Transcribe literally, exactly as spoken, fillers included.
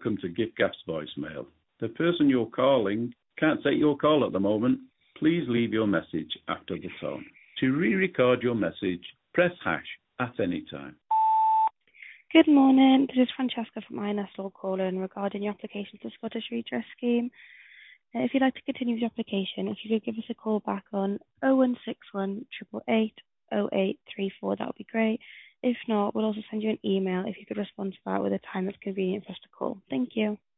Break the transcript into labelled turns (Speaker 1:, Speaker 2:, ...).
Speaker 1: Welcome to GiftGaff's voicemail. The person you're calling can't take your call at the moment. Please leave your message after the tone. To re-record your message, press hash at any time.
Speaker 2: Good morning. This is Francesca from I N S Law calling regarding your application to the Scottish Redress Scheme. Uh, if you'd like to continue with your application, if you could give us a call back on oh one six one, eight eight eight, oh eight three four, that would be great. If not, we'll also send you an email if you could respond to that with a time that's convenient for us to call. Thank you.